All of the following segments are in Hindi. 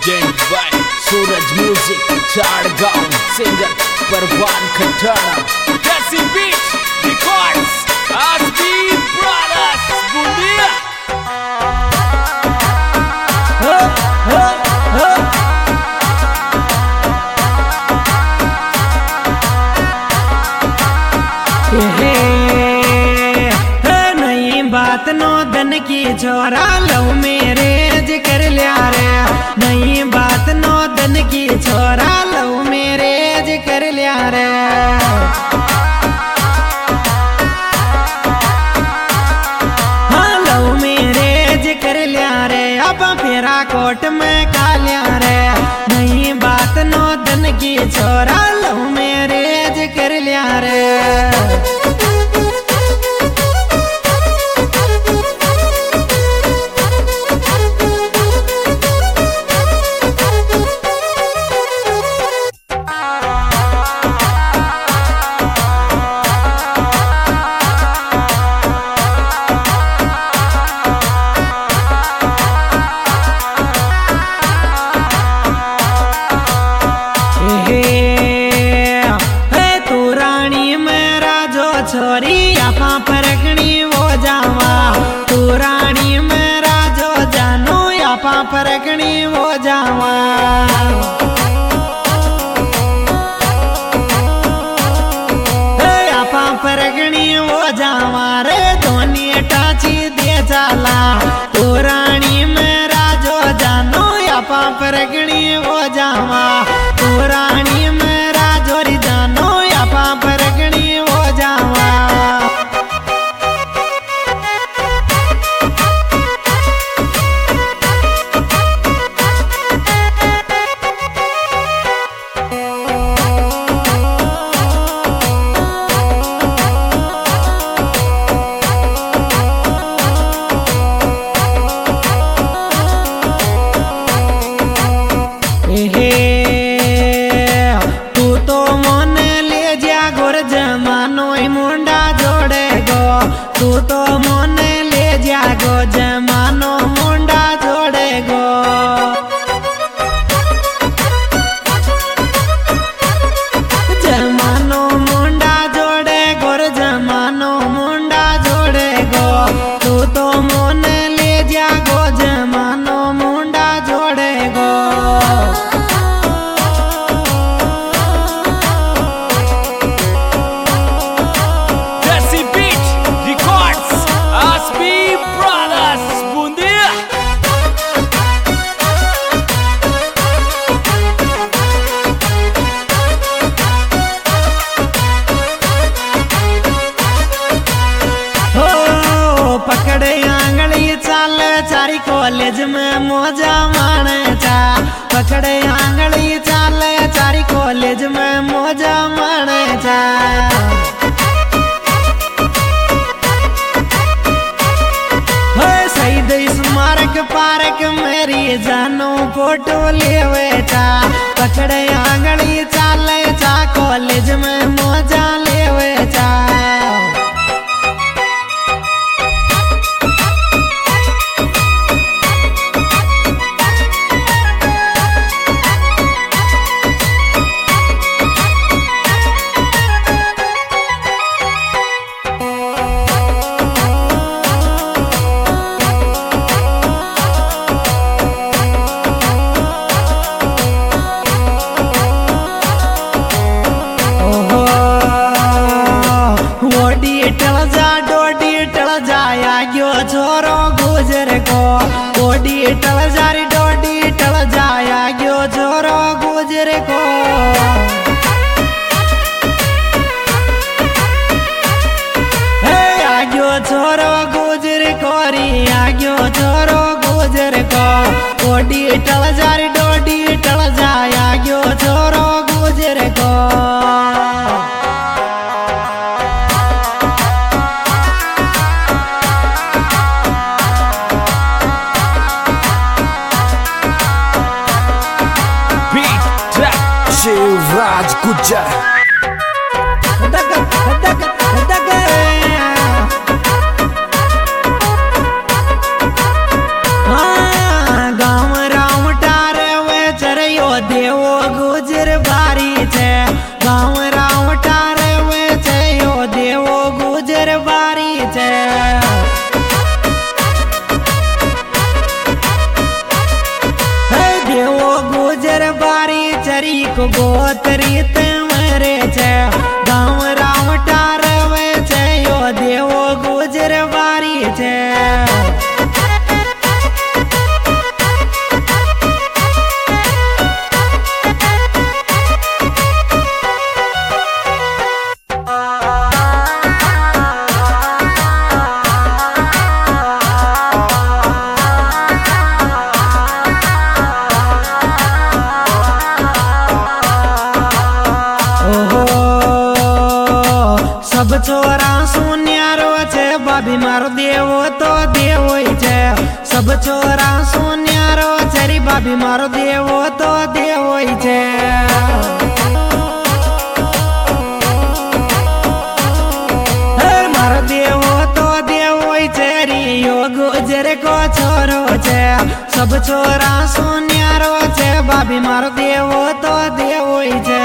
Present by Suraj music Jhadgaon singer Parvan Khatana desi beat records आसबी ब्रदर्स बुंदिया नई बात नो दन की छोरा लव मैरिज कर लिया रे। नई बात नो दन की छोरा लव मैरिज कर लिया रे। हाँ लव मैरिज कर लिया रे। अब फेरा कोट में का लिया रे। नई बात नो दन की छोरा लव मैरिज कर लिया रे। छोरी आपा परखणी वो जावा तू रानी मेरा जो जानो आपा परखणी वो जावा। आपा परखणी वो जावा रे धोनी टाची दे जाला तू रानी मेरा जो जानो आपा परखणी वो जावा तू रानी मेरा जोरी जानो आपा परखणी वो जावा। तू तो मन ले जा गोर जमानो मुंडा जोड़े गो तू तो मन ले जा गो जमानो मुंडा जोड़े गो। जमानो मुंडा जोड़े गोर जमानो मुंडा जोड़े गो तू तो मन ले जा गो जमानो मुंडा जोड़े गो। पकड़े आंगली चाल चारी कॉलेज में मौजा माने चा। पकड़े आंगली चाल चारी कॉलेज में मौजा माने चा। शहीद स्मारक पार्क मेरी जानो फोटो लेवे चा। पकड़े आंगली चाल चा कॉलेज में मौजा लेवे चा। छोरो गुजर को ओडी टल जारी डोडी टल जाया गयो छोरो गुजर को। आग्यो छोरो गुजर कोरी आग्यो छोरो गुजर को ओडी टल जारी डोडी टल जाया गयो छोरो गुजर को। शिवराज गुज्जर गाँव राम टारे वे गुजर बारी चरी को गोतरी तमरे छे गाँव रावटा रवे छे यो देवो गुजर बारी छे। सब छोरा सुन्यारो छे बाबी मारो देवो तो देवो छे। सब छोरा सुन्यारो छे री बाबी मारो देवो तो देवो छे। मारो देवो तो देवो छे री यो गुजर को छोरो छे। सब छोरा सुन्यारो छे बाबी मारो देवो तो देवो छे।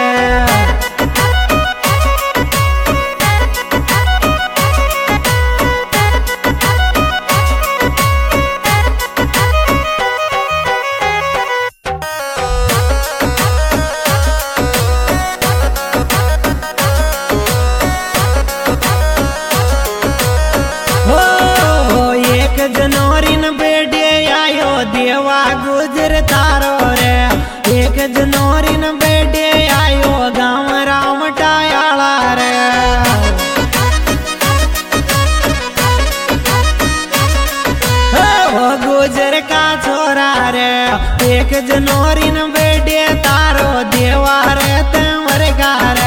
जनवरीन बेडे आयो देवा गुजर तारो रे। 1 जनवरीन बेडे आयो गाँव रावटा आला रे। वो गुजर का छोरा रे 1 जनवरीन बेडे तारो देवा रे तमरे का रे।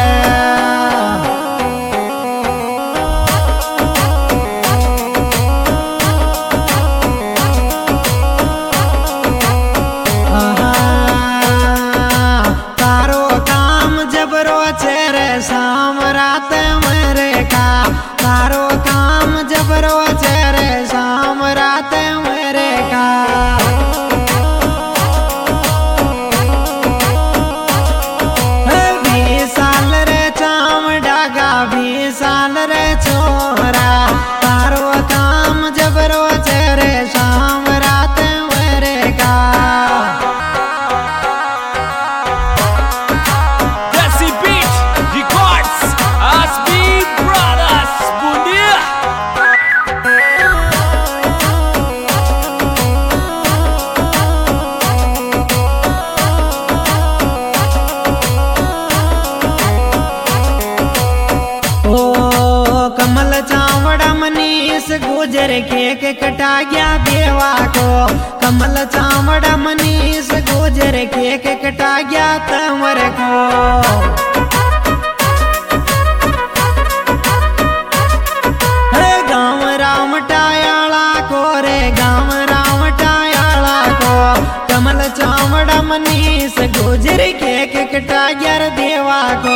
शाम रात मरे का तारो काम जबरो चेरे शाम रात मरे का। 20 साल रे चाम डागा 20 साल रे छोरा तारो काम जबरो चेरे शाम रात मरे का। कमल चावड़ा मनीष गुजर केक कटा गया देवा को। कमल चावड़ा मनीष गुजर केक कटा गया तमर को। गाँव रावटायाला को रे गाँव रावटायाला को। कमल चावड़ा मनीष गुजर केक कटा गया देवा को।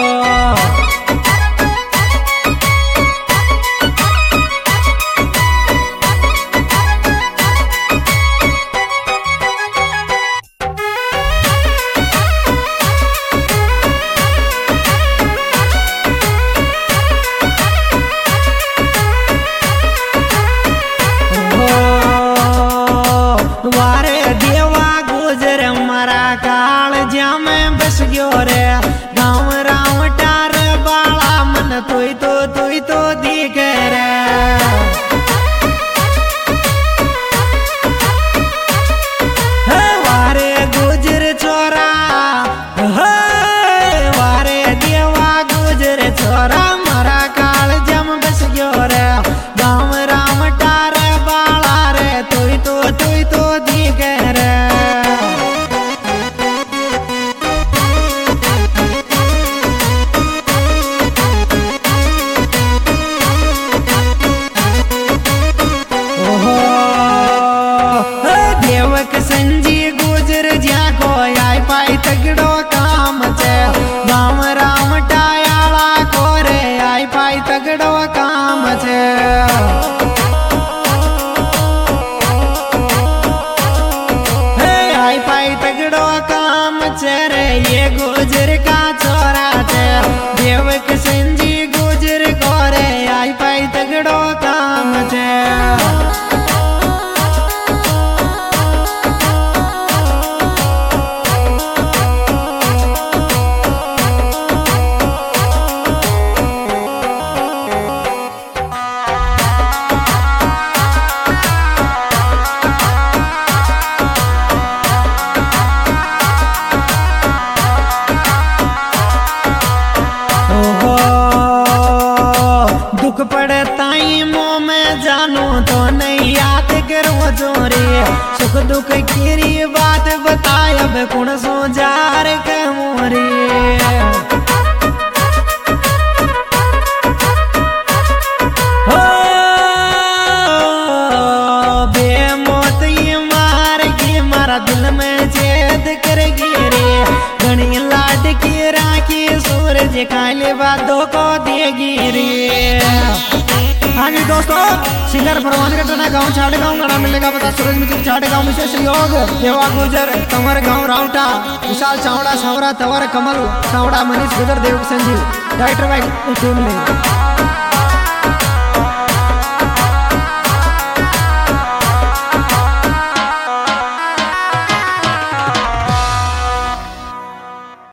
वारे देवा गुजर मारा काल ज्या में बस गयो रे। गाँव रावटा रे बाला मन तुई तो दिखे रे। वारे गुजर छोरा वारे देवा गुजर छोरा मारा काल जम बस गयो रे। गाँव रावटा रे बाला रे तुई तो दिखे रे। देवक संजी गुजर ज्या को आई पाई तगड़ो काम छे। गाँव रावटायाला को रे आई पाई तगड़ो काम छे। आई पाई तगड़ो काम छे रे ये गुजर का छोरा छे। देवक संजी गुजर को रे आई पाई तगड़ो काम छे। सुख दुख की बात बताए अब कौन सो जार के मोरे दिल में छेद कर गिरे घनी लाड की राखी सूरज काले बादों को देगी रे। हाँ जी दोस्तों, सिंगर परवान कटना गाँव छाड़े गाँव गाना मिलेगा पता सूरज म्यूजिक छाड़े गाँव में सहयोग देवा गुजर तंवर गाँव राउटा विशाल चावड़ा सावरा तंवर कमल सावड़ा मनीष गुजर देव संजीव डायरेक्टर भाई टीम में।